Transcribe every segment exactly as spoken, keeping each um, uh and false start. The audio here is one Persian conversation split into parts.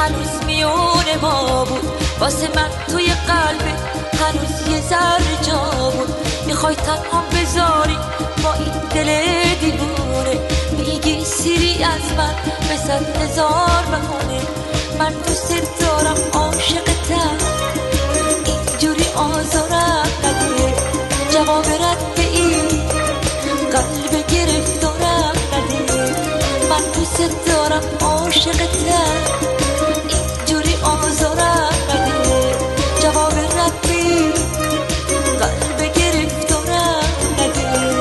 هنوز میونه ما بود، واسه من توی قلبت هنوز یه ذره جا بود. میخوای تنها بذاری با این دل دیوونه، میگی سیری از من به صد هزار بهونه. من دوست دارم عاشقتم، اینجوری آزارم نده. جواب رد به این قلب گرفتارم نده. من دوست دارم عاشقتم، اینجوری آزارم نده. جواب رد به این قلب گرفتارم نده.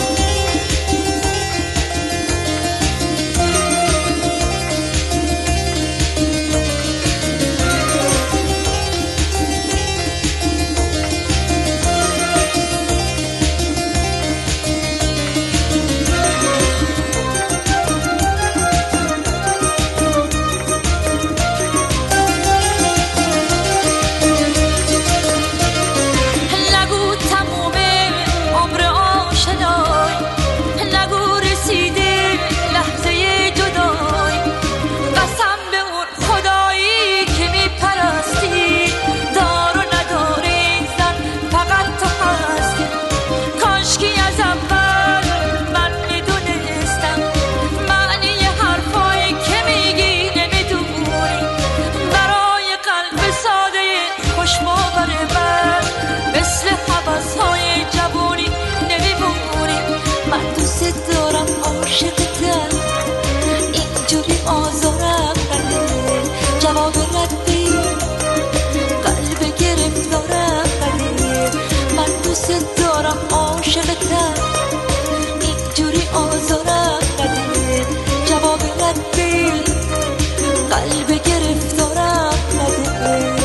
عاشقتم، اینجوری آزارم نده. جواب رد به قلب گرفتارم نده. من دوست دارم عاشقتم، اینجوری آزارم نده. جواب رد به قلب گرفتارم نده.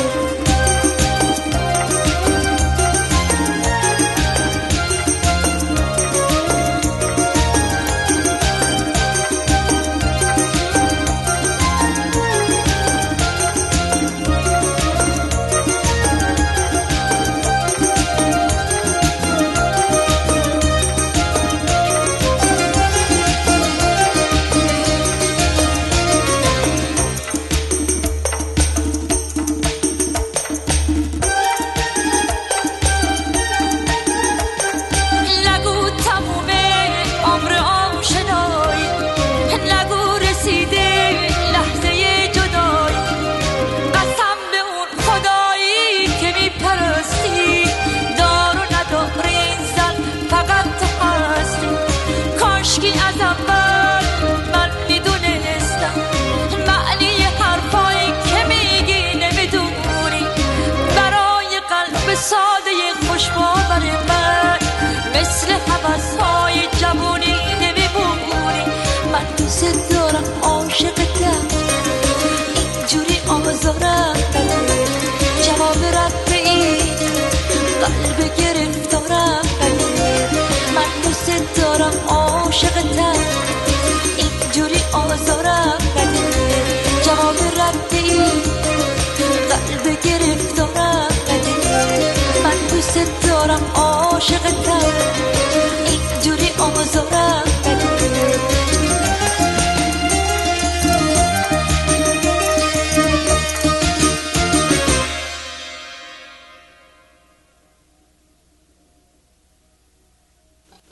ساده خوش باور من مثل حوضهای جوانی نمیمونی. من دوست دارم عاشقتم، اینجوری آزارم نده. جواب رد به این قلب گرفتارم نده. من دوست دارم عاشقتم، اینجوری آزارم نده. جواب رد به این قلب گرفتارم نده. من دوست دارم عاشقتم.